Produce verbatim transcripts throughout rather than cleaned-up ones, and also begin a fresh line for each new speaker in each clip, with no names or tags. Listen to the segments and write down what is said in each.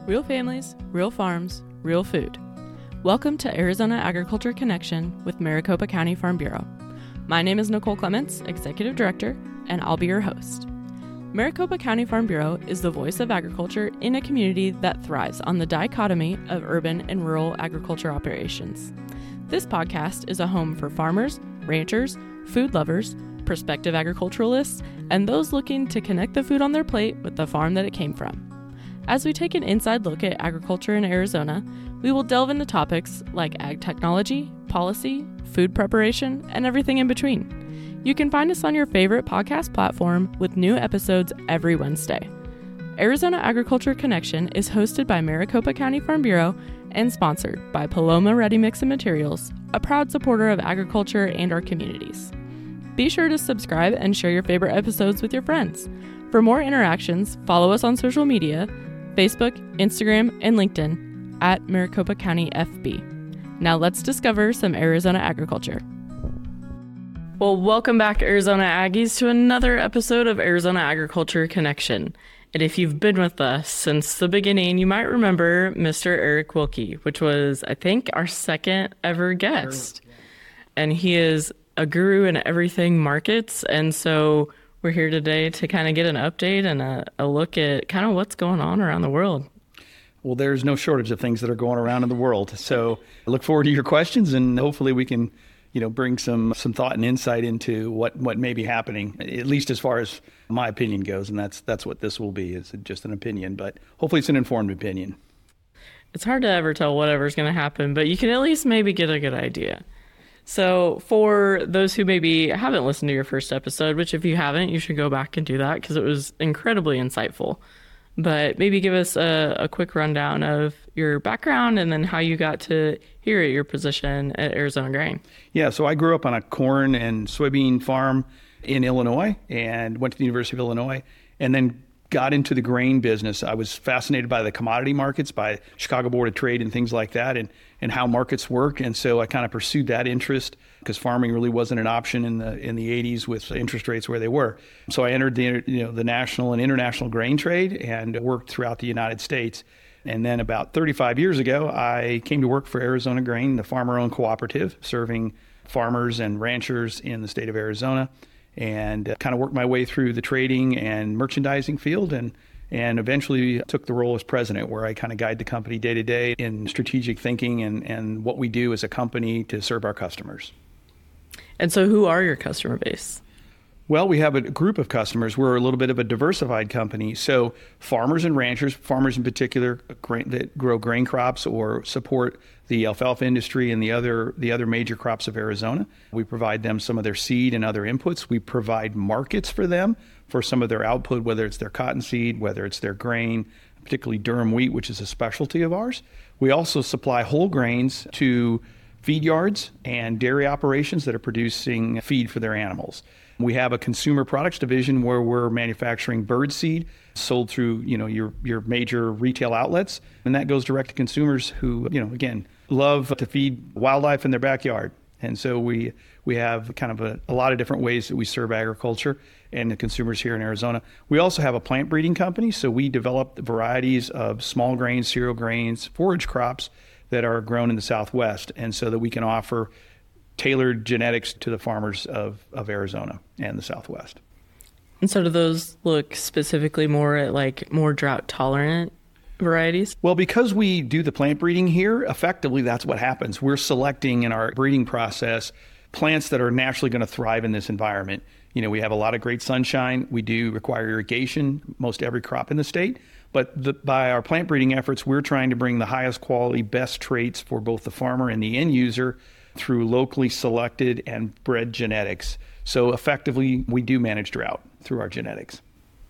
Real families, real farms, real food. Welcome to Arizona Agriculture Connection with Maricopa County Farm Bureau. My name is Nicole Clements, Executive Director, and I'll be your host. Maricopa County Farm Bureau is the voice of agriculture in a community that thrives on the dichotomy of urban and rural agriculture operations. This podcast is a home for farmers, ranchers, food lovers, prospective agriculturalists, and those looking to connect the food on their plate with the farm that it came from. As we take an inside look at agriculture in Arizona, we will delve into topics like ag technology, policy, food preparation, and everything in between. You can find us on your favorite podcast platform with new episodes every Wednesday. Arizona Agriculture Connection is hosted by Maricopa County Farm Bureau and sponsored by Paloma Ready Mix and Materials, a proud supporter of agriculture and our communities. Be sure to subscribe and share your favorite episodes with your friends. For more interactions, follow us on social media, Facebook, Instagram, and LinkedIn at Maricopa County F B. Now let's discover some Arizona agriculture. Well, welcome back, Arizona Aggies, to another episode of Arizona Agriculture Connection. And if you've been with us since the beginning, you might remember Mister Eric Wilkie, which was, I think, our second ever guest. And he is a guru in everything markets. And so we're here today to kind of get an update and a, a look at kind of what's going on around the world.
Well, there's no shortage of things that are going around in the world. So I look forward to your questions, and hopefully we can, you know, bring some some thought and insight into what, what may be happening, at least as far as my opinion goes. And that's that's what this will be, is just an opinion. But hopefully it's an informed opinion.
It's hard to ever tell whatever's going to happen, but you can at least maybe get a good idea. So for those who maybe haven't listened to your first episode, which if you haven't, you should go back and do that because it was incredibly insightful. But maybe give us a, a quick rundown of your background and then how you got to here at your position at Arizona Grain.
Yeah, so I grew up on a corn and soybean farm in Illinois and went to the University of Illinois and then got into the grain business. I was fascinated by the commodity markets, by Chicago Board of Trade and things like that, and, and how markets work. And so I kind of pursued that interest because farming really wasn't an option in the in the eighties with interest rates where they were. So I entered the you know the national and international grain trade and worked throughout the United States. And then about thirty-five years ago, I came to work for Arizona Grain, the farmer-owned cooperative, serving farmers and ranchers in the state of Arizona, and kind of worked my way through the trading and merchandising field, and and eventually took the role as president, where I kind of guide the company day to day in strategic thinking and, and what we do as a company to serve our customers.
And so who are your customer base?
Well, we have a group of customers. We're a little bit of a diversified company. So farmers and ranchers, farmers in particular that grow grain crops or support the alfalfa industry and the other the other major crops of Arizona. We provide them some of their seed and other inputs. We provide markets for them for some of their output, whether it's their cottonseed, whether it's their grain, particularly durum wheat, which is a specialty of ours. We also supply whole grains to feed yards and dairy operations that are producing feed for their animals. We have a consumer products division where we're manufacturing bird seed sold through, you know, your your major retail outlets, and that goes direct to consumers who, you know, again, love to feed wildlife in their backyard. And so we we have kind of a, a lot of different ways that we serve agriculture and the consumers here in Arizona. We also have a plant breeding company, so we develop varieties of small grains, cereal grains, forage crops that are grown in the Southwest, and so that we can offer tailored genetics to the farmers of, of Arizona and the Southwest.
And so do those look specifically more at like more drought tolerant varieties?
Well, because we do the plant breeding here, effectively that's what happens. We're selecting in our breeding process plants that are naturally going to thrive in this environment. You know, we have a lot of great sunshine. We do require irrigation, most every crop in the state. But the, by our plant breeding efforts, we're trying to bring the highest quality, best traits for both the farmer and the end user through locally selected and bred genetics. So effectively, we do manage drought through our genetics.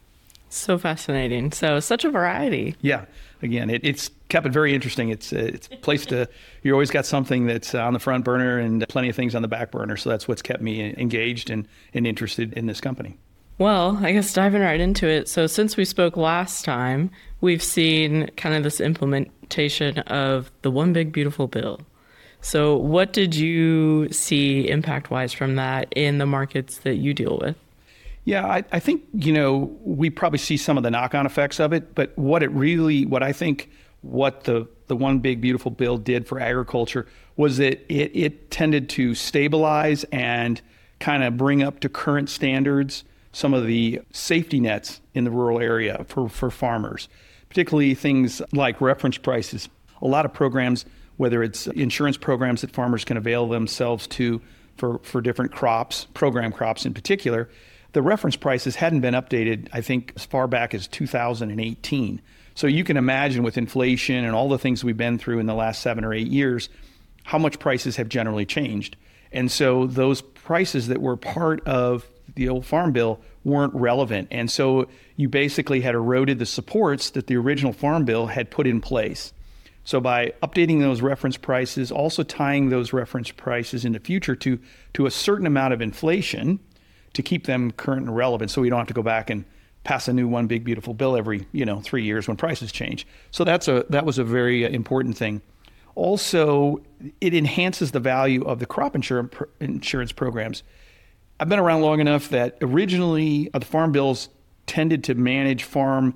So fascinating. So such a variety.
Yeah. Again, it, it's kept it very interesting. It's uh, it's a place to, you always got something that's on the front burner and plenty of things on the back burner. So that's what's kept me engaged and, and interested in this company.
Well, I guess diving right into it. So since we spoke last time, we've seen kind of this implementation of the One Big Beautiful Bill. So what did you see impact-wise from that in the markets that you deal with?
Yeah, I, I think, you know, we probably see some of the knock-on effects of it, but what it really, what I think what the, the One Big Beautiful Bill did for agriculture was that it, it tended to stabilize and kind of bring up to current standards some of the safety nets in the rural area for, for farmers, particularly things like reference prices. A lot of programs, whether it's insurance programs that farmers can avail themselves to for, for different crops, program crops in particular, the reference prices hadn't been updated, I think, as far back as two thousand eighteen. So you can imagine with inflation and all the things we've been through in the last seven or eight years, how much prices have generally changed. And so those prices that were part of the old Farm Bill weren't relevant. And so you basically had eroded the supports that the original Farm Bill had put in place. So by updating those reference prices, also tying those reference prices in the future to, to a certain amount of inflation to keep them current and relevant, so we don't have to go back and pass a new One Big Beautiful Bill every, you know, three years when prices change. So that's a that was a very important thing. Also, it enhances the value of the crop insurance insurance programs. I've been around long enough that originally uh, the farm bills tended to manage farm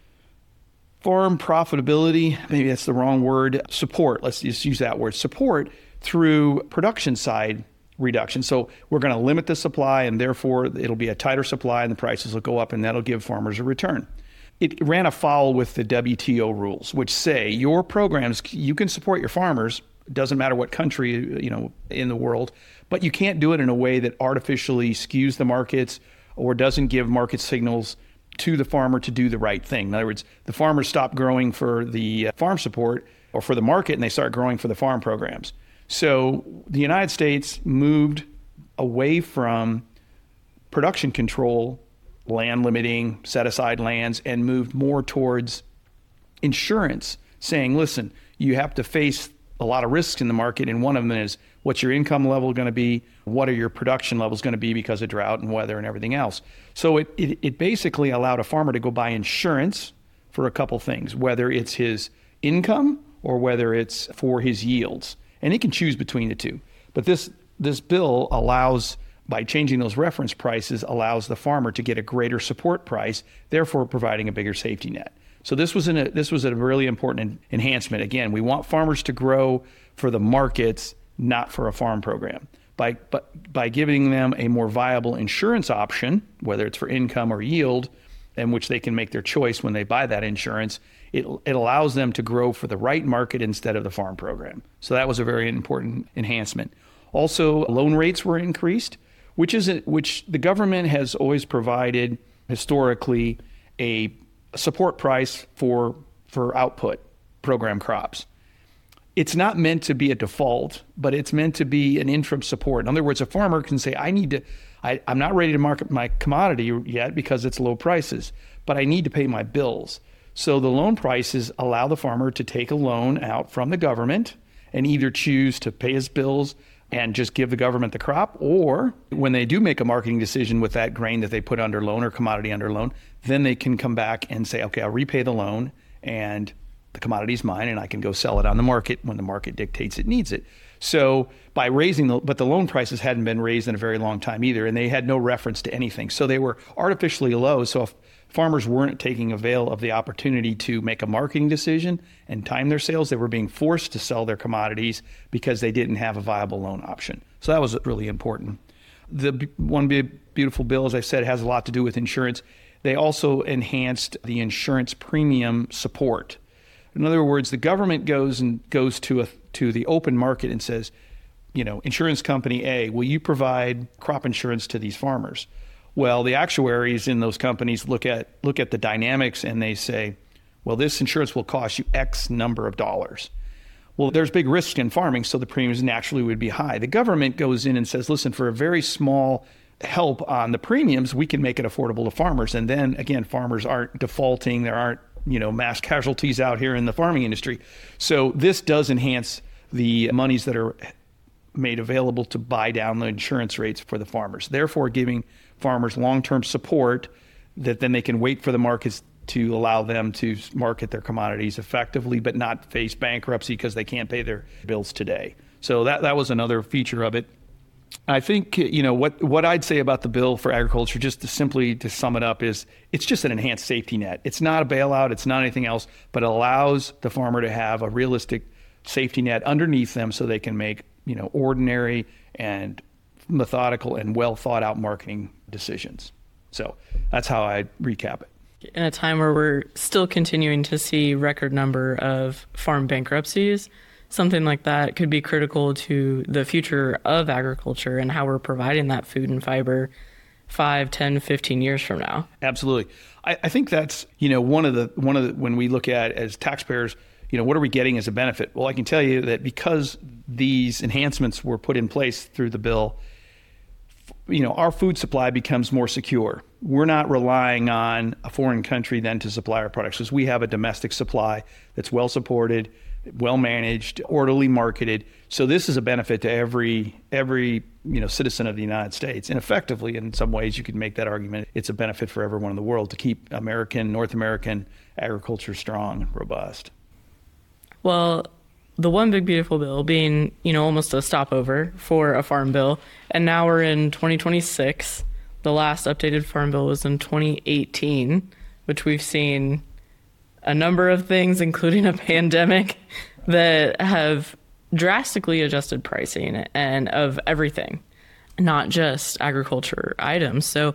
farm profitability, maybe that's the wrong word, support, let's just use that word, support through production side reduction. So we're going to limit the supply, and therefore it'll be a tighter supply and the prices will go up, and that'll give farmers a return. It ran afoul with the W T O rules, which say your programs, you can support your farmers, it doesn't matter what country, you know, in the world, but you can't do it in a way that artificially skews the markets or doesn't give market signals to the farmer to do the right thing. In other words, the farmers stop growing for the farm support or for the market, and they start growing for the farm programs. So the United States moved away from production control, land limiting, set aside lands, and moved more towards insurance, saying, listen, you have to face a lot of risks in the market, and one of them is what's your income level going to be, what are your production levels going to be because of drought and weather and everything else. So it, it, it basically allowed a farmer to go buy insurance for a couple things, whether it's his income or whether it's for his yields. And he can choose between the two. But this this bill allows, by changing those reference prices, allows the farmer to get a greater support price, therefore providing a bigger safety net. So this was, an, a, this was a really important enhancement. Again, we want farmers to grow for the markets, not for a farm program. By, but by giving them a more viable insurance option, whether it's for income or yield, in which they can make their choice when they buy that insurance, it, it allows them to grow for the right market instead of the farm program. So that was a very important enhancement. Also, loan rates were increased, which is a, which the government has always provided historically a support price for for output program crops. It's not meant to be a default, but it's meant to be an interim support. In other words, a farmer can say, I need to, I, I'm not ready to market my commodity yet because it's low prices, but I need to pay my bills. So the loan prices allow the farmer to take a loan out from the government and either choose to pay his bills and just give the government the crop, or when they do make a marketing decision with that grain that they put under loan or commodity under loan, then they can come back and say, okay, I'll repay the loan and the commodity's mine and I can go sell it on the market when the market dictates it needs it. So by raising the, but the loan prices hadn't been raised in a very long time either, and they had no reference to anything. So they were artificially low. So if farmers weren't taking avail of the opportunity to make a marketing decision and time their sales, they were being forced to sell their commodities because they didn't have a viable loan option. So that was really important. The One Big Beautiful Bill, as I said, has a lot to do with insurance. They also enhanced the insurance premium support. In other words, the government goes and goes to a to the open market and says, you know, insurance company A, will you provide crop insurance to these farmers? Well, the actuaries in those companies look at look at the dynamics and they say, well, this insurance will cost you X number of dollars. Well, there's big risk in farming, so the premiums naturally would be high. The government goes in and says, listen, for a very small help on the premiums, we can make it affordable to farmers. And then again, farmers aren't defaulting. There aren't, you know, mass casualties out here in the farming industry. So this does enhance the monies that are made available to buy down the insurance rates for the farmers, therefore giving farmers long-term support that then they can wait for the markets to allow them to market their commodities effectively, but not face bankruptcy because they can't pay their bills today. So that, that was another feature of it. I think, you know, what, what I'd say about the bill for agriculture, just to simply to sum it up, is it's just an enhanced safety net. It's not a bailout. It's not anything else, but it allows the farmer to have a realistic safety net underneath them so they can make, you know, ordinary and methodical and well thought out marketing decisions. So that's how I recap it.
In a time where we're still continuing to see record number of farm bankruptcies, something like that could be critical to the future of agriculture and how we're providing that food and fiber five, ten, fifteen years from now.
Absolutely. I, I think that's, you know, one of the, one of the, when we look at as taxpayers, you know, what are we getting as a benefit? Well, I can tell you that because these enhancements were put in place through the bill, you know, our food supply becomes more secure. We're not relying on a foreign country then to supply our products, because we have a domestic supply that's well supported, well managed, orderly marketed. So this is a benefit to every every you know citizen of the United States. And effectively, in some ways, you could make that argument. It's a benefit for everyone in the world to keep American, North American agriculture strong and robust.
Well, the One Big Beautiful Bill being, you know, almost a stopover for a farm bill, and now we're in twenty twenty-six. The last updated farm bill was in twenty eighteen, which we've seen a number of things, including a pandemic, that have drastically adjusted pricing and of everything, not just agriculture items. So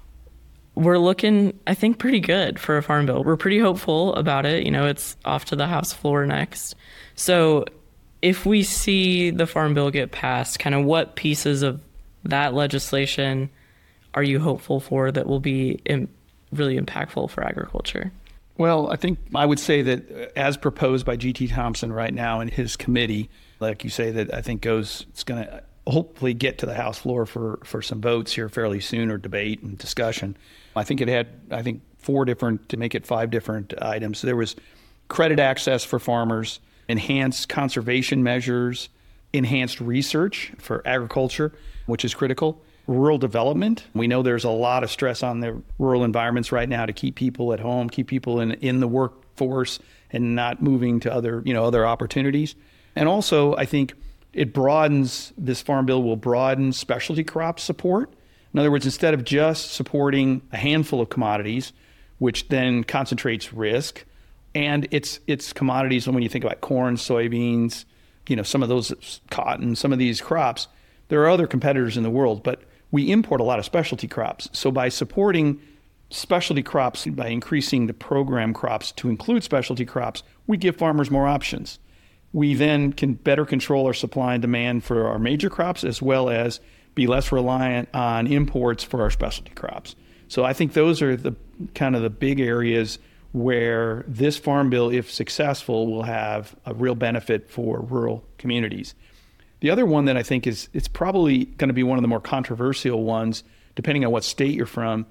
we're looking, I think, pretty good for a farm bill. We're pretty hopeful about it. You know, it's off to the House floor next. So if we see the farm bill get passed, kind of what pieces of that legislation are you hopeful for that will be im- really impactful for agriculture?
Well, I think I would say that as proposed by G T Thompson right now in his committee, like you say, that I think goes, it's going to hopefully get to the House floor for, for some votes here fairly soon, or debate and discussion. I think it had, I think, four different, to make it five different items. There was credit access for farmers, enhanced conservation measures, enhanced research for agriculture, which is critical. Rural development. We know there's a lot of stress on the rural environments right now to keep people at home, keep people in in the workforce and not moving to other, you know, other opportunities. And also, I think it broadens, this farm bill will broaden specialty crop support. In other words, instead of just supporting a handful of commodities, which then concentrates risk, and it's it's commodities, when you think about corn, soybeans, you know, some of those, cotton, some of these crops, there are other competitors in the world, but we import a lot of specialty crops. So by supporting specialty crops, by increasing the program crops to include specialty crops, we give farmers more options. We then can better control our supply and demand for our major crops, as well as be less reliant on imports for our specialty crops. So I think those are the kind of the big areas where this farm bill, if successful, will have a real benefit for rural communities. The other one that I think is, it's probably going to be one of the more controversial ones, depending on what state you're from,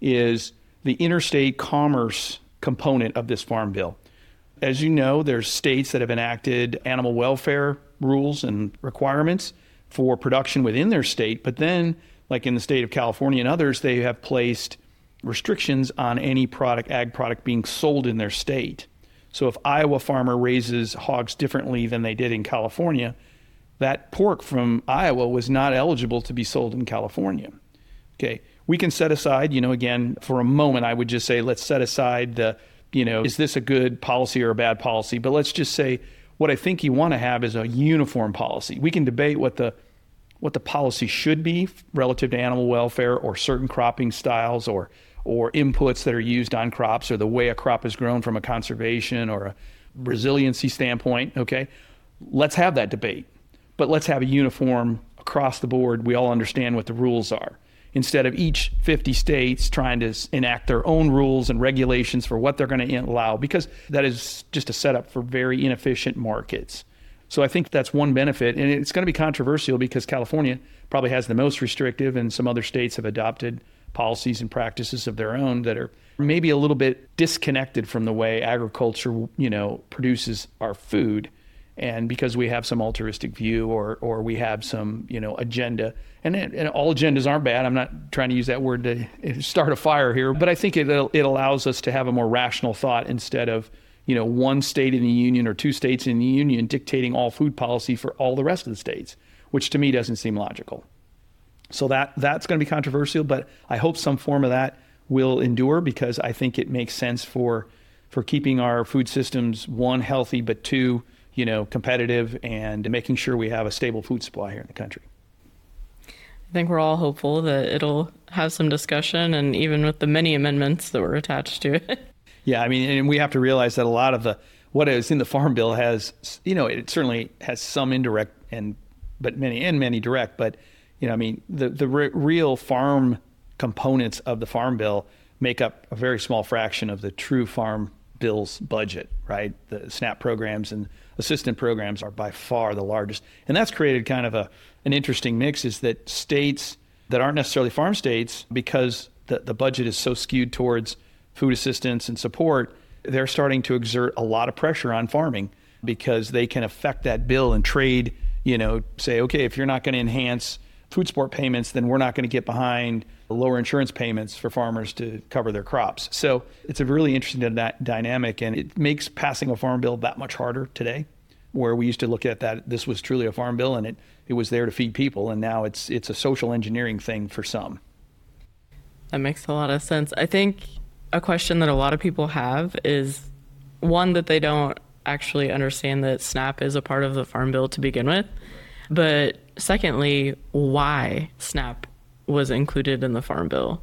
is the interstate commerce component of this farm bill. As you know, there's states that have enacted animal welfare rules and requirements for production within their state, but then, like in the state of California and others, they have placed restrictions on any product, ag product, being sold in their state. So if Iowa farmer raises hogs differently than they did in California, that pork from Iowa was not eligible to be sold in California. Okay, we can set aside, you know, again, for a moment, I would just say, let's set aside the, you know, is this a good policy or a bad policy? But let's just say what I think you want to have is a uniform policy. We can debate what the what the policy should be relative to animal welfare or certain cropping styles or or inputs that are used on crops, or the way a crop is grown from a conservation or a resiliency standpoint. Okay, let's have that debate. But let's have a uniform across the board. We all understand what the rules are, instead of each fifty states trying to enact their own rules and regulations for what they're going to allow, because that is just a setup for very inefficient markets. So I think that's one benefit, and it's going to be controversial because California probably has the most restrictive, and some other states have adopted policies and practices of their own that are maybe a little bit disconnected from the way agriculture, you know, produces our food. And because we have some altruistic view, or or we have some, you know, agenda, and, and all agendas aren't bad. I'm not trying to use that word to start a fire here, but I think it it allows us to have a more rational thought, instead of, you know, one state in the union or two states in the union dictating all food policy for all the rest of the states, which to me doesn't seem logical. So that that's going to be controversial, but I hope some form of that will endure, because I think it makes sense for for keeping our food systems, one, healthy, but two, you know, competitive, and making sure we have a stable food supply here in the country.
I think we're all hopeful that it'll have some discussion, and even with the many amendments that were attached to it.
Yeah, I mean, and we have to realize that a lot of the what is in the Farm Bill has, you know, it certainly has some indirect and but many and many direct, but you know, I mean, the the re- real farm components of the Farm Bill make up a very small fraction of the true Farm Bill's budget, right? The SNAP programs and assistant programs are by far the largest. And that's created kind of a an interesting mix, is that states that aren't necessarily farm states, because the, the budget is so skewed towards food assistance and support, they're starting to exert a lot of pressure on farming, because they can affect that bill and trade, you know, say, okay, if you're not going to enhance food support payments, then we're not going to get behind lower insurance payments for farmers to cover their crops. So it's a really interesting d- dynamic, and it makes passing a farm bill that much harder today, where we used to look at that this was truly a farm bill and it, it was there to feed people, and now it's it's a social engineering thing for some.
That makes a lot of sense. I think a question that a lot of people have is, one, that they don't actually understand that SNAP is a part of the Farm Bill to begin with, but secondly, why SNAP was included in the Farm Bill.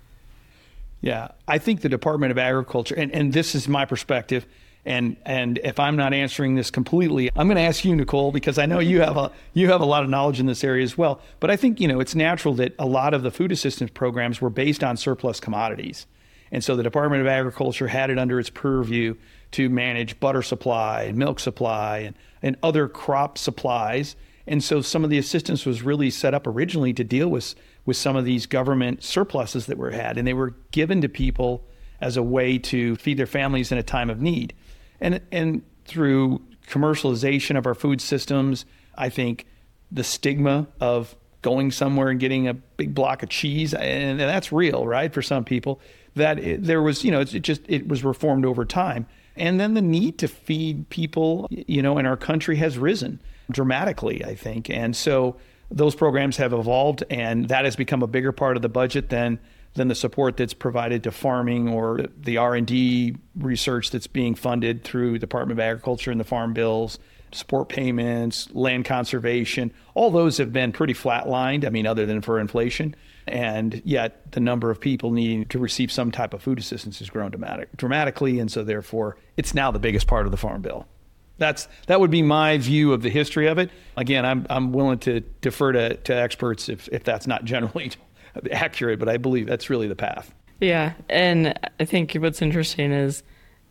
Yeah, I think the Department of Agriculture, and, and this is my perspective, and and if I'm not answering this completely, I'm going to ask you, Nicole, because I know you have a you have a lot of knowledge in this area as well. But I think, you know, it's natural that a lot of the food assistance programs were based on surplus commodities. And so the Department of Agriculture had it under its purview to manage butter supply and milk supply and, and other crop supplies. And so some of the assistance was really set up originally to deal with with some of these government surpluses that were had, and they were given to people as a way to feed their families in a time of need. And and through commercialization of our food systems, I think the stigma of going somewhere and getting a big block of cheese, and that's real, right, for some people, that it, there was, you know, it just, it was reformed over time. And then the need to feed people, you know, in our country has risen dramatically, I think. And so those programs have evolved, and that has become a bigger part of the budget than than the support that's provided to farming or the R and D research that's being funded through the Department of Agriculture and the Farm Bills, support payments, land conservation. All those have been pretty flatlined, I mean, other than for inflation. And yet the number of people needing to receive some type of food assistance has grown dramatic, dramatically, and so therefore it's now the biggest part of the Farm Bill. That's that would be my view of the history of it. Again, I'm I'm willing to defer to, to experts if, if that's not generally accurate, but I believe that's really the path.
Yeah, and I think what's interesting is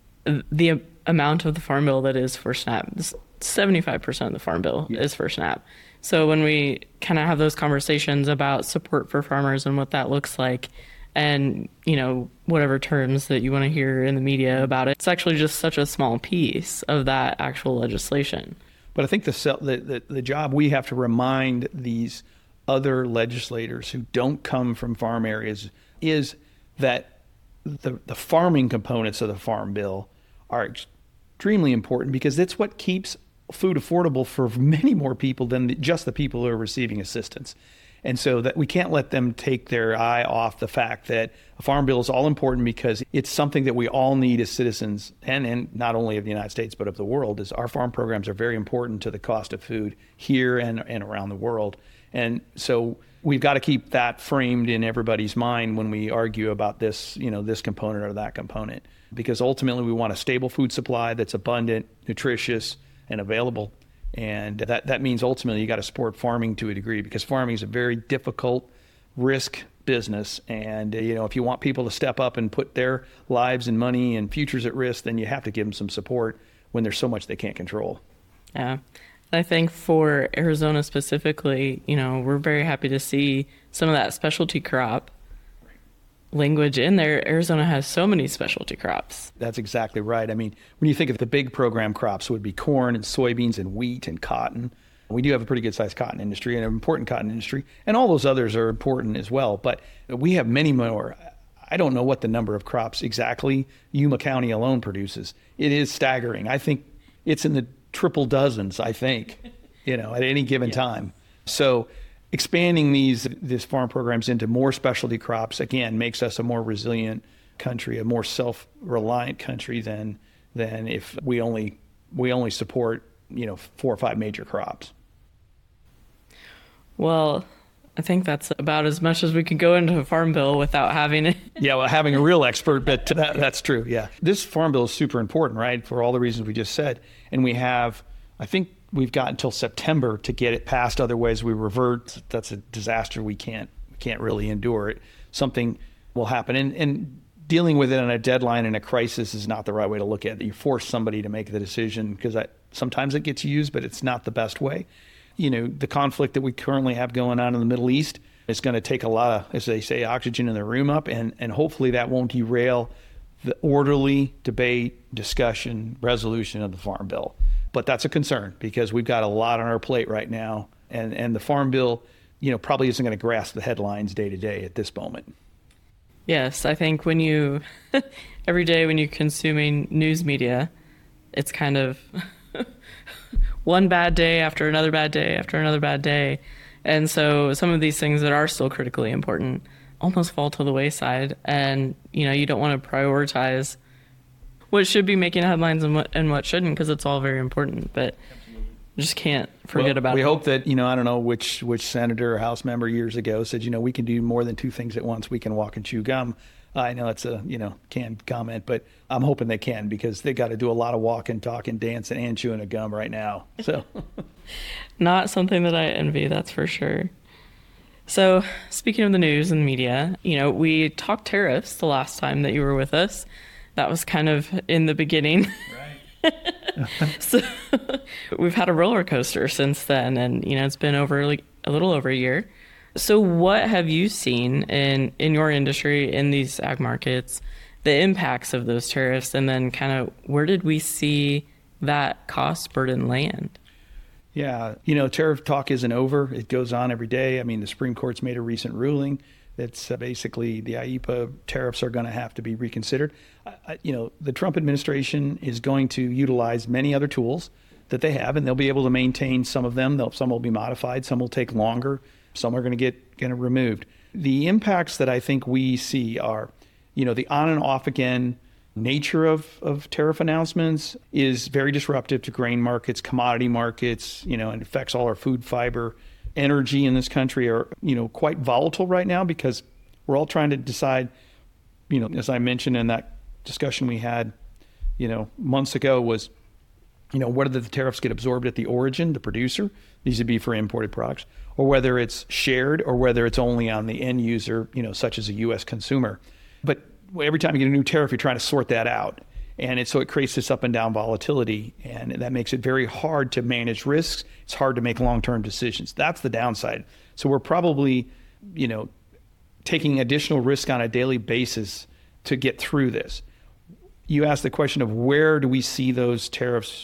the amount of the Farm Bill that is for SNAP. seventy-five percent of the Farm Bill yeah. is for SNAP. So when we kind of have those conversations about support for farmers and what that looks like, and, you know, whatever terms that you want to hear in the media about it, it's actually just such a small piece of that actual legislation.
But I think the the, the, the job we have to remind these other legislators who don't come from farm areas is that the, the farming components of the Farm Bill are extremely important, because it's what keeps food affordable for many more people than the, just the people who are receiving assistance. And so that we can't let them take their eye off the fact that a Farm Bill is all important, because it's something that we all need as citizens, and, and not only of the United States, but of the world. Is our farm programs are very important to the cost of food here and, and around the world. And so we've got to keep that framed in everybody's mind when we argue about this, you know, this component or that component, because ultimately we want a stable food supply that's abundant, nutritious, and available. And that, that means ultimately you got to support farming to a degree, because farming is a very difficult risk business. And, you know, if you want people to step up and put their lives and money and futures at risk, then you have to give them some support when there's so much they can't control.
Yeah. I think for Arizona specifically, you know, we're very happy to see some of that specialty crop language in there. Arizona has so many specialty crops.
That's exactly right. I mean, when you think of the big program crops, it would be corn and soybeans and wheat and cotton. We do have a pretty good sized cotton industry and an important cotton industry, and all those others are important as well. But we have many more. I don't know what the number of crops exactly Yuma County alone produces. It is staggering. I think it's in the triple dozens, I think, you know, at any given yeah. time. So expanding these these farm programs into more specialty crops, again, makes us a more resilient country, a more self-reliant country than than if we only we only support, you know, four or five major crops.
Well, I think that's about as much as we can go into a farm bill without having it.
Yeah, well, having a real expert, but that, that's true. Yeah. This farm bill is super important, right? For all the reasons we just said. And we have, I think we've got until September to get it passed. Otherwise we revert. That's a disaster. We can't, we can't really endure it. Something will happen. And, and dealing with it on a deadline and a crisis is not the right way to look at it. You force somebody to make the decision because I, sometimes it gets used, but it's not the best way. You know, the conflict that we currently have going on in the Middle East is going to take a lot of, as they say, oxygen in the room up, and, and hopefully that won't derail the orderly debate, discussion, resolution of the Farm Bill. But that's a concern because we've got a lot on our plate right now, and, and the Farm Bill, you know, probably isn't going to grasp the headlines day to day at this moment.
Yes, I think when you, every day when you're consuming news media, it's kind of one bad day after another bad day after another bad day. And so some of these things that are still critically important almost fall to the wayside. And, you know, you don't want to prioritize what should be making headlines and what, and what shouldn't, because it's all very important. But you just can't forget
well,
about
we
it.
We hope that, you know, I don't know which, which senator or House member years ago said, you know, we can do more than two things at once. We can walk and chew gum. I know it's a, you know, canned comment, but I'm hoping they can, because they got to do a lot of walking, talking, dancing, and chewing a gum right now. So,
not something that I envy, that's for sure. So, speaking of the news and media, you know, we talked tariffs the last time that you were with us. That was kind of in the beginning. Right. So, we've had a roller coaster since then, and, you know, it's been over like a little over a year. So what have you seen in, in your industry, in these ag markets, the impacts of those tariffs, and then kind of where did we see that cost burden land?
Yeah, you know, tariff talk isn't over. It goes on every day. I mean, the Supreme Court's made a recent ruling that's uh, basically the I E P A tariffs are going to have to be reconsidered. Uh, you know, the Trump administration is going to utilize many other tools that they have, and they'll be able to maintain some of them. They'll, some will be modified, some will take longer. Some are going to get kind of removed. The impacts that I think we see are, you know, the on and off again nature of, of tariff announcements is very disruptive to grain markets, commodity markets, you know, and affects all our food, fiber, energy in this country are, you know, quite volatile right now because we're all trying to decide, you know, as I mentioned in that discussion we had, you know, months ago was, you know, whether the tariffs get absorbed at the origin, the producer, these would be for imported products, or whether it's shared or whether it's only on the end user, you know, such as a U S consumer. But every time you get a new tariff, you're trying to sort that out. And it, so it creates this up and down volatility, and that makes it very hard to manage risks. It's hard to make long-term decisions. That's the downside. So we're probably, you know, taking additional risk on a daily basis to get through this. You asked the question of where do we see those tariffs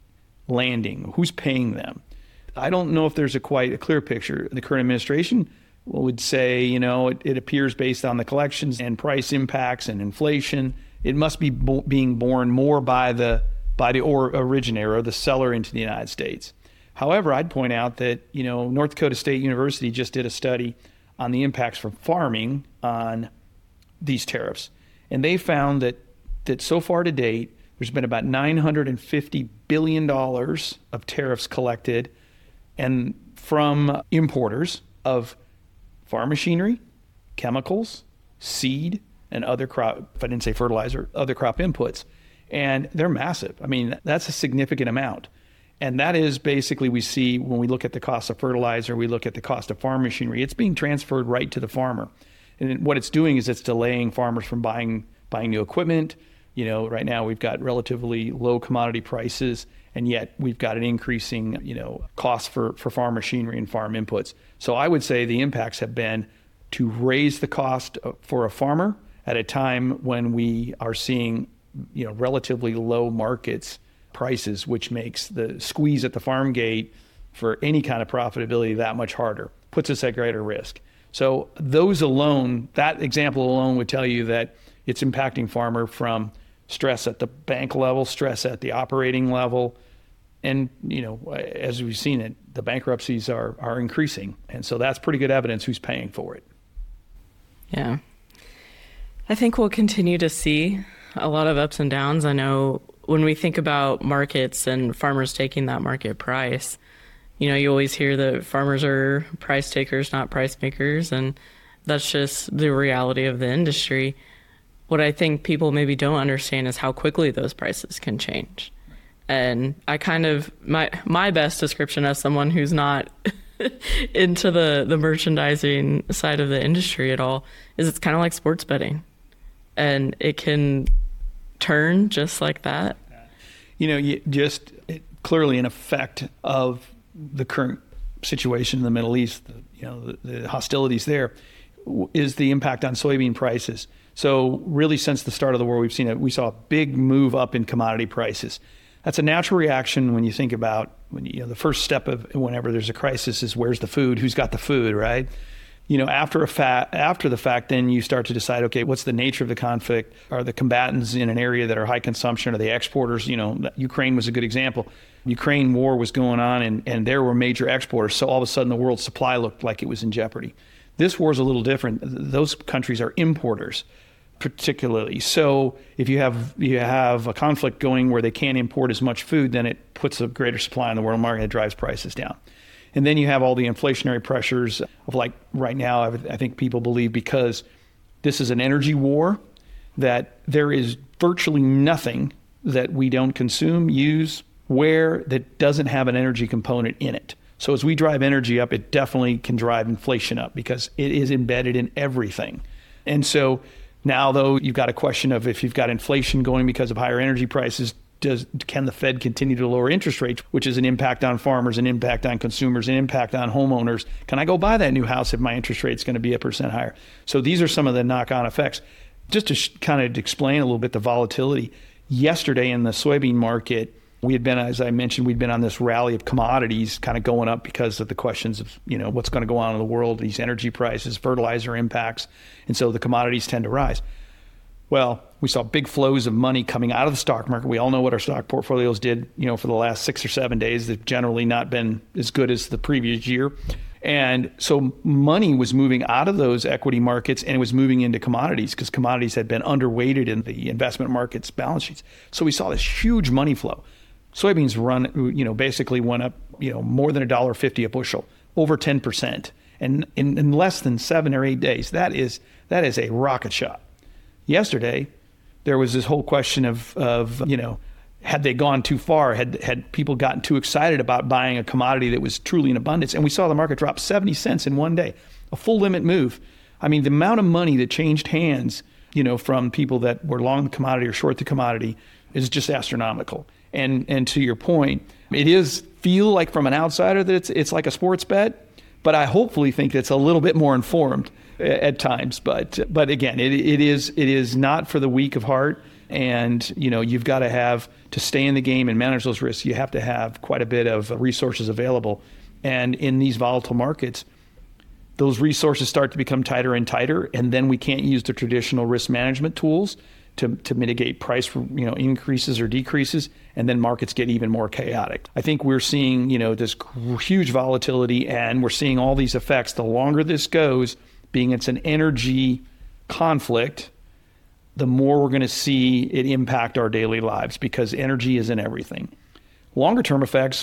landing? Who's paying them? I don't know if there's a quite a clear picture. The current administration would say, you know, it, it appears based on the collections and price impacts and inflation, it must be bo- being borne more by the by the or originator or the seller into the United States. However, I'd point out that, you know, North Dakota State University just did a study on the impacts from farming on these tariffs, and they found that that so far to date, there's been about nine hundred fifty billion dollars of tariffs collected and from importers of farm machinery, chemicals, seed, and other crop, if I didn't say fertilizer, other crop inputs. And they're massive. I mean, that's a significant amount. And that is basically, we see when we look at the cost of fertilizer, we look at the cost of farm machinery, it's being transferred right to the farmer. And what it's doing is it's delaying farmers from buying buying new equipment. You know, right now we've got relatively low commodity prices, and yet we've got an increasing, you know, cost for, for farm machinery and farm inputs. So I would say the impacts have been to raise the cost for a farmer at a time when we are seeing, you know, relatively low markets prices, which makes the squeeze at the farm gate for any kind of profitability that much harder, puts us at greater risk. So those alone, that example alone would tell you that it's impacting farmer from stress at the bank level, stress at the operating level, And, you know, as we've seen it, the bankruptcies are, are increasing. And so that's pretty good evidence who's paying for it.
Yeah. I think we'll continue to see a lot of ups and downs. I know when we think about markets and farmers taking that market price, you know, you always hear that farmers are price takers, not price makers. And that's just the reality of the industry. What I think people maybe don't understand is how quickly those prices can change. And I kind of, my my best description as someone who's not into the, the merchandising side of the industry at all is it's kind of like sports betting. And it can turn just like that.
You know, you just it, clearly an effect of the current situation in the Middle East, the, you know, the, the hostilities there, is the impact on soybean prices. So really since the start of the war, we've seen it. We saw a big move up in commodity prices. That's a natural reaction when you think about, when you know, the first step of whenever there's a crisis is where's the food, who's got the food, right? You know, after a fa- after the fact, then you start to decide, okay, what's the nature of the conflict? Are the combatants in an area that are high consumption? Are they exporters? You know, Ukraine was a good example. Ukraine war was going on and, and there were major exporters. So all of a sudden the world's supply looked like it was in jeopardy. This war is a little different. Those countries are importers, particularly. So if you have you have a conflict going where they can't import as much food, then it puts a greater supply in the world market and drives prices down. And then you have all the inflationary pressures of, like right now, I think people believe because this is an energy war, that there is virtually nothing that we don't consume, use, wear that doesn't have an energy component in it. So as we drive energy up, it definitely can drive inflation up because it is embedded in everything. And so now, though, you've got a question of if you've got inflation going because of higher energy prices, does can the Fed continue to lower interest rates, which is an impact on farmers, an impact on consumers, an impact on homeowners? Can I go buy that new house if my interest rate's going to be a percent higher? So these are some of the knock-on effects. Just to sh- kind of explain a little bit the volatility, yesterday in the soybean market, we had been, as I mentioned, we'd been on this rally of commodities kind of going up because of the questions of, you know, what's going to go on in the world, these energy prices, fertilizer impacts. And so the commodities tend to rise. Well, we saw big flows of money coming out of the stock market. We all know what our stock portfolios did, you know, for the last six or seven days. They've generally not been as good as the previous year. And so money was moving out of those equity markets and it was moving into commodities because commodities had been underweighted in the investment markets balance sheets. So we saw this huge money flow. Soybeans run, you know, basically went up, you know, more than a dollar fifty a bushel, over ten percent. And in, in less than seven or eight days, that is that is a rocket shot. Yesterday, there was this whole question of, of you know, had they gone too far? Had had people gotten too excited about buying a commodity that was truly in abundance? And we saw the market drop seventy cents in one day, a full limit move. I mean, the amount of money that changed hands, you know, from people that were long the commodity or short the commodity is just astronomical. And and to your point, it is feel like from an outsider that it's it's like a sports bet, but I hopefully think it's a little bit more informed at times. But but again, it it is it is not for the weak of heart. And you know, you've got to have to stay in the game and manage those risks. You have to have quite a bit of resources available. And in these volatile markets, those resources start to become tighter and tighter, and then we can't use the traditional risk management tools to to mitigate price, you know, increases or decreases, and then markets get even more chaotic. I think we're seeing, you know, this huge volatility, and we're seeing all these effects. The longer this goes, being it's an energy conflict, the more we're going to see it impact our daily lives because energy is in everything. Longer term effects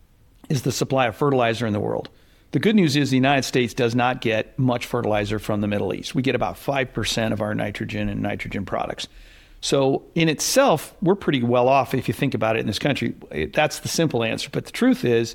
is the supply of fertilizer in the world. The good news is the United States does not get much fertilizer from the Middle East. We get about five percent of our nitrogen and nitrogen products. So in itself, we're pretty well off if you think about it in this country. That's the simple answer. But the truth is,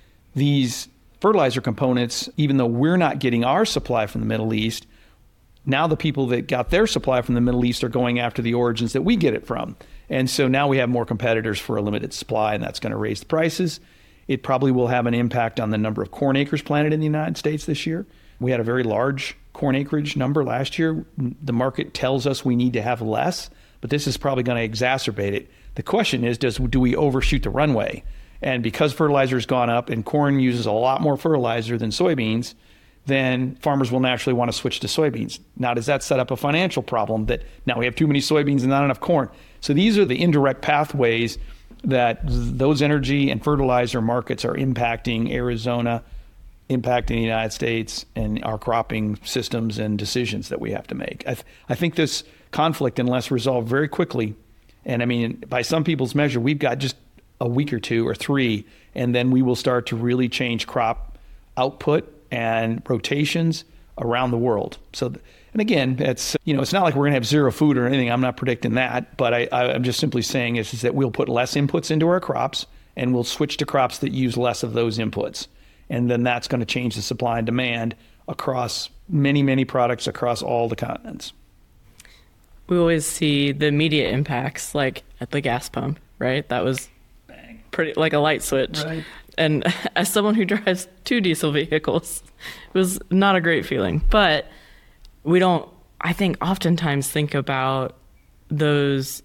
these fertilizer components, even though we're not getting our supply from the Middle East, now the people that got their supply from the Middle East are going after the origins that we get it from. And so now we have more competitors for a limited supply, and that's going to raise the prices. It probably will have an impact on the number of corn acres planted in the United States this year. We had a very large corn acreage number last year. The market tells us we need to have less, but this is probably going to exacerbate it. The question is, does do we overshoot the runway? And because fertilizer has gone up and corn uses a lot more fertilizer than soybeans, then farmers will naturally want to switch to soybeans. Now, does that set up a financial problem that now we have too many soybeans and not enough corn? So these are the indirect pathways that those energy and fertilizer markets are impacting Arizona, impacting the United States, and our cropping systems and decisions that we have to make. I, th- I think this conflict, unless resolved very quickly, and I mean, by some people's measure, we've got just a week or two or three, and then we will start to really change crop output and rotations around the world. So, and again, it's, you know, it's not like we're going to have zero food or anything. I'm not predicting that, but I, I'm just simply saying is, is that we'll put less inputs into our crops, and we'll switch to crops that use less of those inputs. And then that's going to change the supply and demand across many, many products across all the continents.
We always see the immediate impacts, like at the gas pump, right? That was Bang. pretty like a light switch.
Right.
And as someone who drives two diesel vehicles, it was not a great feeling. But we don't, I think, oftentimes think about those,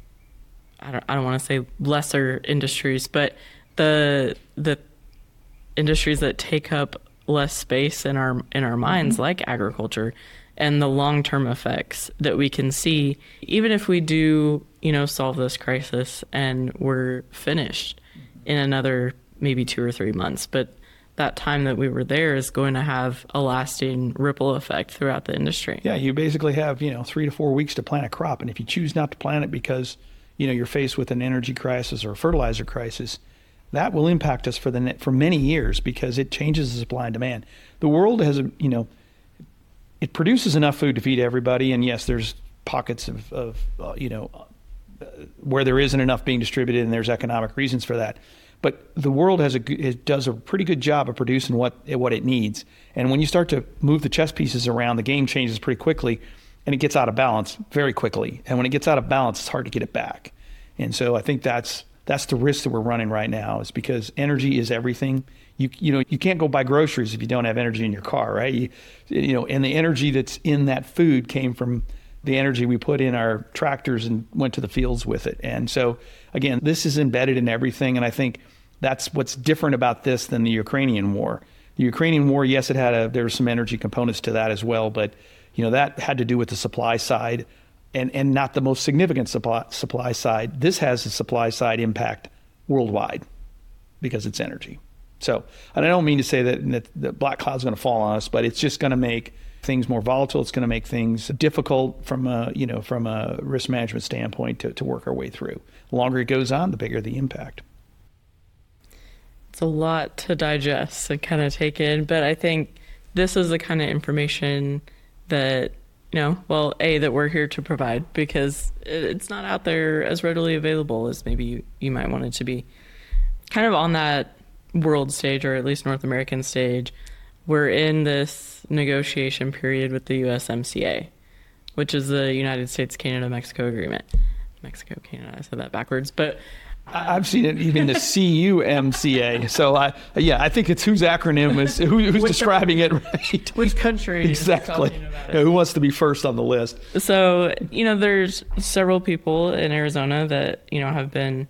I don't, I don't want to say lesser industries, but the the industries that take up less space in our in our minds, mm-hmm. like agriculture, and the long-term effects that we can see, even if we do, you know, solve this crisis and we're finished in another maybe two or three months. But that time that we were there is going to have a lasting ripple effect throughout the industry.
Yeah, you basically have, you know, three to four weeks to plant a crop. And if you choose not to plant it because, you know, you're faced with an energy crisis or a fertilizer crisis, that will impact us for the for many years because it changes the supply and demand. The world has, a, you know, it produces enough food to feed everybody. And yes, there's pockets of, of uh, you know, uh, where there isn't enough being distributed, and there's economic reasons for that. But the world has a it does a pretty good job of producing what what it needs. And when you start to move the chess pieces around, the game changes pretty quickly, and it gets out of balance very quickly. And when it gets out of balance, it's hard to get it back. And so I think that's that's the risk that we're running right now, is because energy is everything. You you know you can't go buy groceries if you don't have energy in your car, right? You, you know, and the energy that's in that food came from the energy we put in our tractors and went to the fields with it. And so again, this is embedded in everything, and I think that's what's different about this than the Ukrainian war. The Ukrainian war, yes, it had a there were some energy components to that as well, but you know that had to do with the supply side, and and not the most significant supply supply side. This has a supply side impact worldwide because it's energy. So, and I don't mean to say that, that the black cloud's going to fall on us, but it's just going to make things more volatile. It's going to make things difficult from a you know from a risk management standpoint to, to work our way through. The longer it goes on, the bigger the impact.
It's a lot to digest and kind of take in, but I think this is the kind of information that, you know, well, A, that we're here to provide, because it's not out there as readily available as maybe you, you might want it to be. Kind of on that world stage, or at least North American stage, we're in this negotiation period with the U S M C A, which is the United States, Canada, Mexico agreement. Mexico, Canada, I said that backwards, but
I've seen it even the C U M C A. So I, yeah, I think it's whose acronym is who, who's which, describing it right.
Which country?
Exactly.
Is talking about it.
Yeah, who wants to be first on the list?
So you know, there's several people in Arizona that you know have been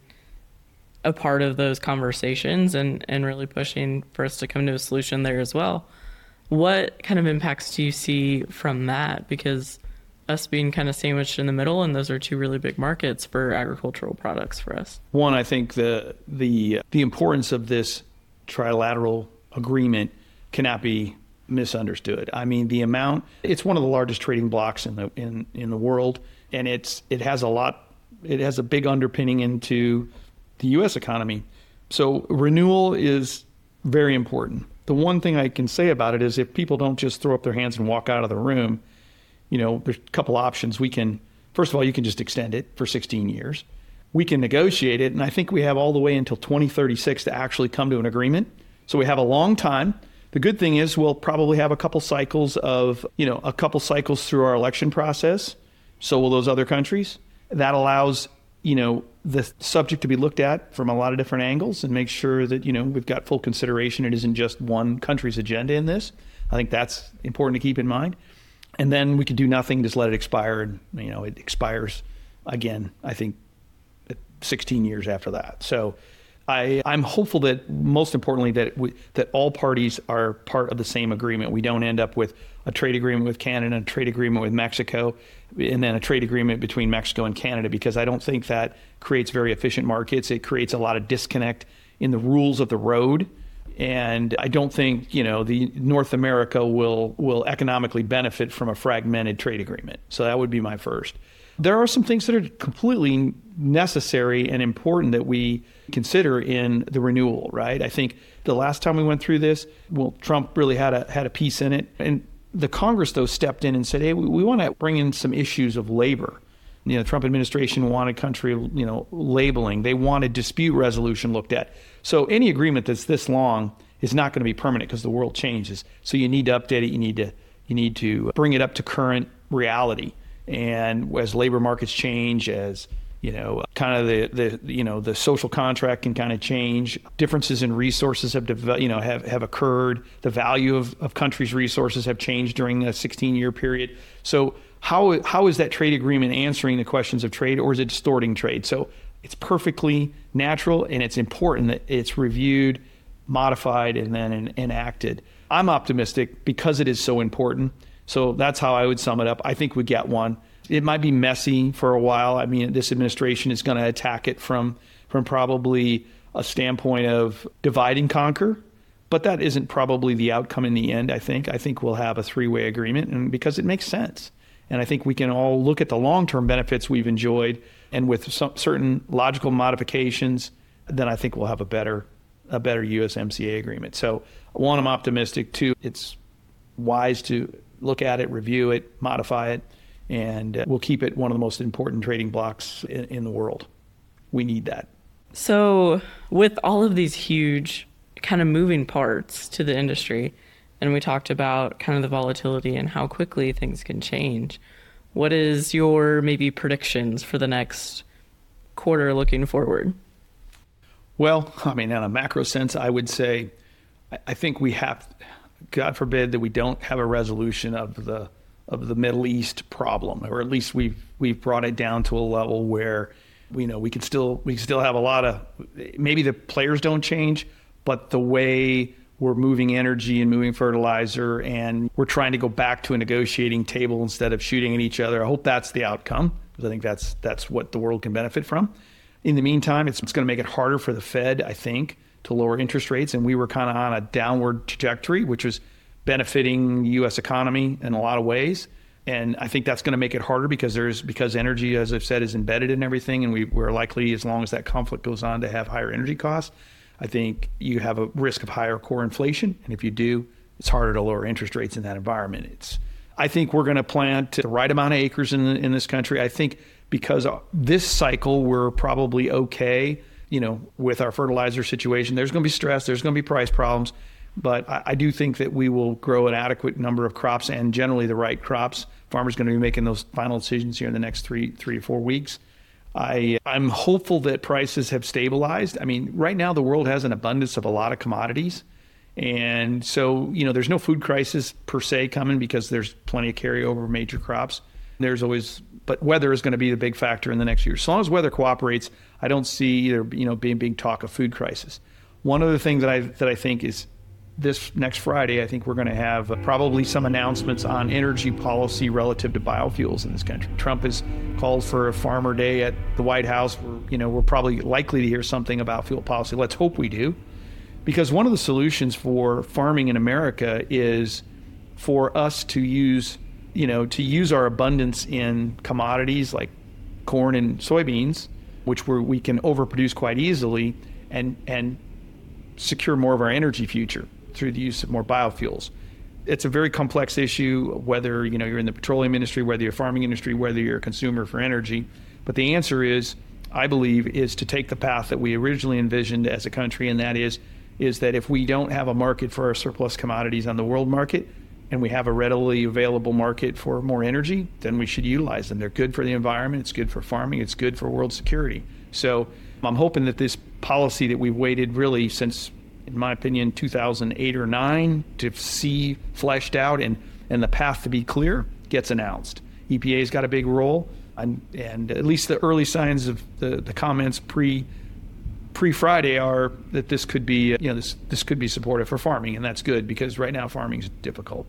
a part of those conversations and and really pushing for us to come to a solution there as well. What kind of impacts do you see from that? Because us being kind of sandwiched in the middle, and those are two really big markets for agricultural products for us.
One, I think the the the importance of this trilateral agreement cannot be misunderstood. I mean, the amount, it's one of the largest trading blocs in the in, in the world, and it's it has a lot it has a big underpinning into the U S economy. So renewal is very important. The one thing I can say about it is if people don't just throw up their hands and walk out of the room, you know, there's a couple options. We can, first of all, you can just extend it for sixteen years. We can negotiate it, and I think we have all the way until twenty thirty-six to actually come to an agreement. So we have a long time. The good thing is we'll probably have a couple cycles of, you know, a couple cycles through our election process. So will those other countries. That allows, you know, the subject to be looked at from a lot of different angles and make sure that, you know, we've got full consideration. It isn't just one country's agenda in this. I think that's important to keep in mind. And then we could do nothing, just let it expire. And, you know, it expires again, I think, sixteen years after that. So I, I'm hopeful that, most importantly, that we, that all parties are part of the same agreement. We don't end up with a trade agreement with Canada, a trade agreement with Mexico, and then a trade agreement between Mexico and Canada, because I don't think that creates very efficient markets. It creates a lot of disconnect in the rules of the road. And I don't think, you know, the North America will will economically benefit from a fragmented trade agreement. So that would be my first. There are some things that are completely necessary and important that we consider in the renewal, right? I think the last time we went through this, well, Trump really had a had a piece in it. And the Congress, though, stepped in and said, hey, we, we want to bring in some issues of labor. You know, the Trump administration wanted country, you know, labeling. They wanted dispute resolution looked at. So any agreement that's this long is not going to be permanent because the world changes. So you need to update it. You need to you need to bring it up to current reality. And as labor markets change, as you know, kind of the, the you know the social contract can kind of change. Differences in resources have developed, you know have, have occurred. The value of, of countries' resources have changed during a sixteen-year period. So how how is that trade agreement answering the questions of trade, or is it distorting trade? So it's perfectly natural, and it's important that it's reviewed, modified, and then en- enacted. I'm optimistic because it is so important. So that's how I would sum it up. I think we get one. It might be messy for a while. I mean, this administration is going to attack it from from probably a standpoint of divide and conquer, but that isn't probably the outcome in the end, I think. I think we'll have a three-way agreement, and because it makes sense. And I think we can all look at the long-term benefits we've enjoyed, and with some certain logical modifications, then I think we'll have a better a better U S M C A agreement. So one, I'm optimistic. Two, it's wise to look at it, review it, modify it, and uh, we'll keep it one of the most important trading blocks in, in the world. We need that.
So with all of these huge kind of moving parts to the industry, and we talked about kind of the volatility and how quickly things can change, what is your maybe predictions for the next quarter looking forward?
Well, I mean, in a macro sense, I would say, I, I think we have, God forbid that we don't have a resolution of the of the Middle East problem, or at least we've we've brought it down to a level where you know we can still we can still have a lot of, maybe the players don't change, but the way we're moving energy and moving fertilizer, and we're trying to go back to a negotiating table instead of shooting at each other. I hope that's the outcome, because I think that's that's what the world can benefit from. In the meantime, it's, it's going to make it harder for the Fed, I think, to lower interest rates. And we were kind of on a downward trajectory, which was benefiting the U S economy in a lot of ways. And I think that's going to make it harder because there's because energy, as I've said, is embedded in everything. And we, we're likely, as long as that conflict goes on, to have higher energy costs. I think you have a risk of higher core inflation. And if you do, it's harder to lower interest rates in that environment. It's, I think we're going to plant the right amount of acres in, the, in this country. I think because this cycle, we're probably okay, you know, with our fertilizer situation. There's going to be stress. There's going to be price problems. But I, I do think that we will grow an adequate number of crops, and generally the right crops. Farmers are going to be making those final decisions here in the next three, three to four weeks. I, I'm hopeful that prices have stabilized. I mean, right now the world has an abundance of a lot of commodities. And so, you know, there's no food crisis per se coming because there's plenty of carryover major crops. There's always, but weather is going to be the big factor in the next year. So long as weather cooperates, I don't see either, you know, being big talk of food crisis. One other thing that I that I think is this next Friday, I think we're going to have probably some announcements on energy policy relative to biofuels in this country. Trump has called for a farmer day at the White House. We're, you know, we're probably likely to hear something about fuel policy. Let's hope we do. Because one of the solutions for farming in America is for us to use, you know, to use our abundance in commodities like corn and soybeans, which we're, we can overproduce quite easily, and and secure more of our energy future through the use of more biofuels. It's a very complex issue, whether you know you're in the petroleum industry, whether you're farming industry, whether you're a consumer for energy. But the answer is, I believe, is to take the path that we originally envisioned as a country, and that is is that if we don't have a market for our surplus commodities on the world market, and we have a readily available market for more energy, then we should utilize them. They're good for the environment, it's good for farming, it's good for world security. So I'm hoping that this policy that we've waited really since, in my opinion, two thousand eight or nine to see fleshed out and, and the path to be clear gets announced. E P A's got a big role, and, and at least the early signs of the, the comments pre pre-Friday are that this could be, you know, this this could be supportive for farming, and that's good because right now farming is difficult.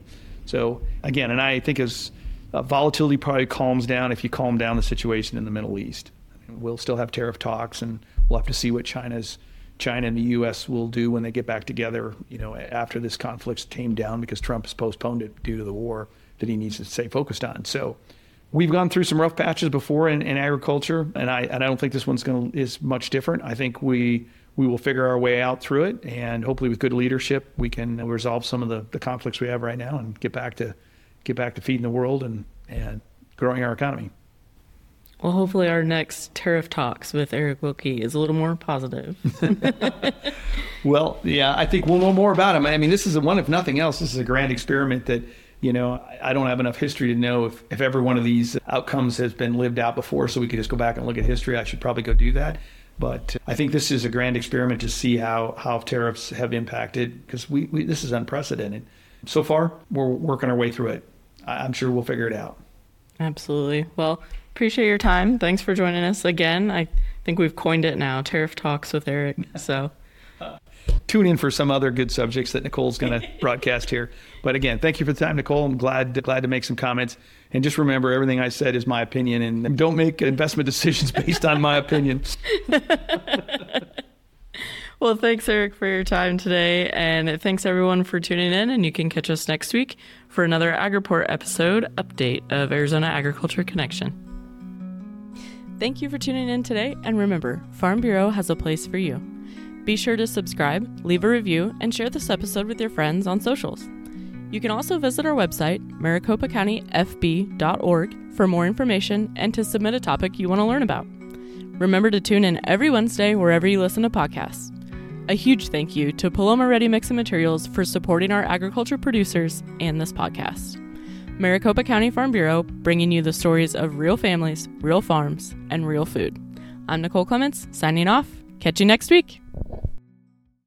So again, and I think as uh, volatility probably calms down if you calm down the situation in the Middle East. I mean, we'll still have tariff talks, and we'll have to see what China's China and the U S will do when they get back together, you know, after this conflict's tamed down, because Trump has postponed it due to the war that he needs to stay focused on. So we've gone through some rough patches before in, in agriculture, and I and I don't think this one's going to is much different. I think we we will figure our way out through it, and hopefully with good leadership, we can resolve some of the, the conflicts we have right now and get back to get back to feeding the world and, and growing our economy.
Well, hopefully our next tariff talks with Eric Wilkie is a little more positive.
Well, yeah, I think we'll know more about him. I mean, this is a one, if nothing else, this is a grand experiment that, you know, I don't have enough history to know if, if every one of these outcomes has been lived out before, so we could just go back and look at history. I should probably go do that. But I think this is a grand experiment to see how, how tariffs have impacted, because we, we this is unprecedented. So far, we're working our way through it. I'm sure we'll figure it out.
Absolutely. Well, appreciate your time. Thanks for joining us again. I think we've coined it now, Tariff Talks with Eric. So
tune in for some other good subjects that Nicole's going to broadcast here. But again, thank you for the time, Nicole. I'm glad glad to make some comments. And just remember, everything I said is my opinion, and don't make investment decisions based on my opinion.
Well, thanks, Eric, for your time today. And thanks, everyone, for tuning in. And you can catch us next week for another AgReport episode update of Arizona Agriculture Connection. Thank you for tuning in today. And remember, Farm Bureau has a place for you. Be sure to subscribe, leave a review, and share this episode with your friends on socials. You can also visit our website, maricopa county f b dot org, for more information and to submit a topic you want to learn about. Remember to tune in every Wednesday wherever you listen to podcasts. A huge thank you to Paloma Ready Mix and Materials for supporting our agriculture producers and this podcast. Maricopa County Farm Bureau, bringing you the stories of real families, real farms, and real food. I'm Nicole Clements, signing off. Catch you next week.